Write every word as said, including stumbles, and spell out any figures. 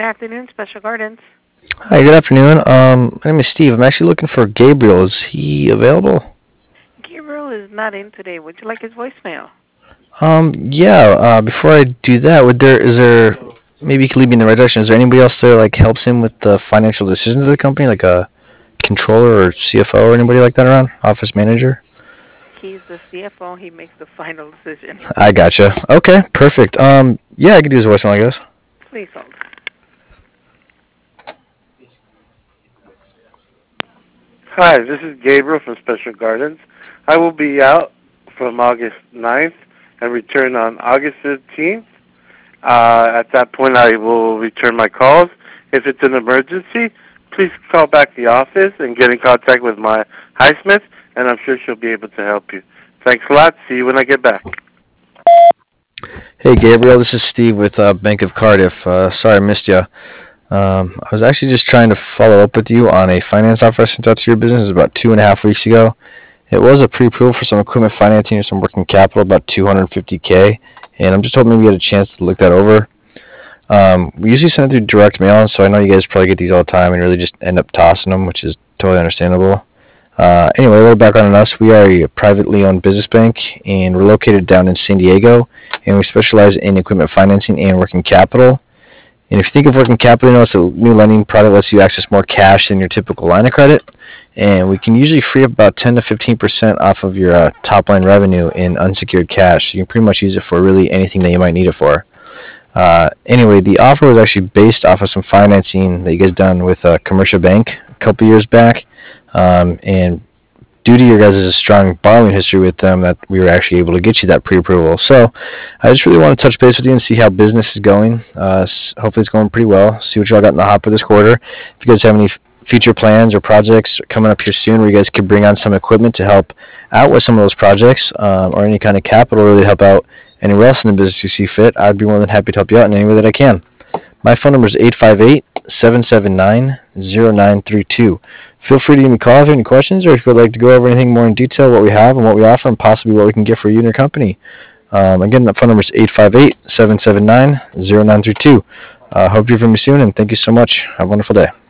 afternoon, Special Gardens. Hi, good afternoon. Um, my name is Steve. I'm actually looking for Gabriel. Is he available? Gabriel is not in today. Would you like his voicemail? Um, yeah. Uh, before I do that, would there is there maybe you could lead me in the right direction? Is there anybody else that like helps him with the financial decisions of the company, like a controller or C F O or anybody like that around? Office manager? He's the C F O. He makes the final decision. I gotcha. Okay, perfect. Um, yeah, I could do his voicemail, I guess. Please hold. Hi, this is Gabriel from Special Gardens. I will be out from August ninth and return on August fifteenth. Uh, at that point, I will return my calls. If it's an emergency, please call back the office and get in contact with my Highsmith, and I'm sure she'll be able to help you. Thanks a lot. See you when I get back. Hey, Gabriel. This is Steve with uh, Bank of Cardiff. Uh, sorry I missed you. Um, I was actually just trying to follow up with you on a finance offer I sent out to your business about two and a half weeks ago. It was a pre-approval for some equipment financing or some working capital, about two hundred fifty K, and I'm just hoping maybe you get a chance to look that over. Um, we usually send it through direct mail, so I know you guys probably get these all the time and really just end up tossing them, which is totally understandable. Uh, anyway, a little background on us. We are a privately owned business bank, and we're located down in San Diego, and we specialize in equipment financing and working capital. And if you think of working capital, you know, it's a new lending product that lets you access more cash than your typical line of credit. And we can usually free up about ten to fifteen percent off of your uh, top line revenue in unsecured cash. So you can pretty much use it for really anything that you might need it for. Uh, anyway, the offer was actually based off of some financing that you guys done with a commercial bank a couple years back. Um, and due to your guys' strong borrowing history with them, that we were actually able to get you that pre-approval. So I just really want to touch base with you and see how business is going. Uh, hopefully it's going pretty well. See what y'all got in the hopper this quarter. If you guys have any f- future plans or projects coming up here soon where you guys could bring on some equipment to help out with some of those projects, um, or any kind of capital really help out anywhere else in the business you see fit, I'd be more than happy to help you out in any way that I can. My phone number is eight five eight, seven seven nine, zero nine three two. Feel free to give me a call if you have any questions, or if you'd like to go over anything more in detail, what we have and what we offer, and possibly what we can get for you and your company. Um, again, that phone number is eight five eight, seven seven nine, zero nine three two. I uh, hope you hear from me soon, and thank you so much. Have a wonderful day.